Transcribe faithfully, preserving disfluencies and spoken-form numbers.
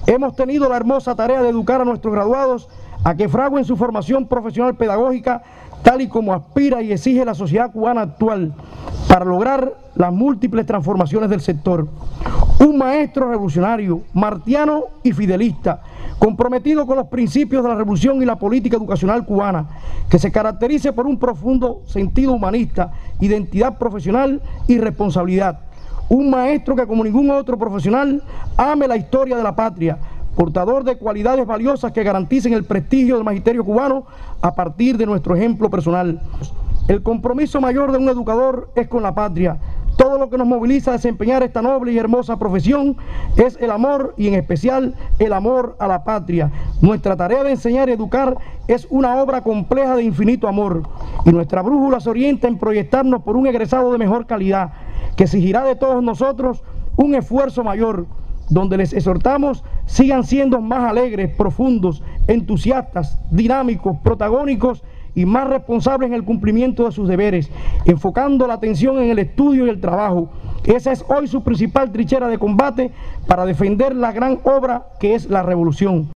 Hemos tenido la hermosa tarea de educar a nuestros graduados a que fraguen su formación profesional pedagógica tal y como aspira y exige la sociedad cubana actual para lograr las múltiples transformaciones del sector. Un maestro revolucionario, martiano y fidelista, comprometido con los principios de la revolución y la política educacional cubana, que se caracterice por un profundo sentido humanista, identidad profesional y responsabilidad. Un maestro que como ningún otro profesional ame la historia de la patria, portador de cualidades valiosas que garanticen el prestigio del magisterio cubano a partir de nuestro ejemplo personal. El compromiso mayor de un educador es con la patria. Todo lo que nos moviliza a desempeñar esta noble y hermosa profesión es el amor y en especial el amor a la patria. Nuestra tarea de enseñar y educar es una obra compleja de infinito amor y nuestra brújula se orienta en proyectarnos por un egresado de mejor calidad que exigirá de todos nosotros un esfuerzo mayor, donde les exhortamos sigan siendo más alegres, profundos, entusiastas, dinámicos, protagónicos y más responsables en el cumplimiento de sus deberes, enfocando la atención en el estudio y el trabajo. Esa es hoy su principal trinchera de combate para defender la gran obra que es la revolución.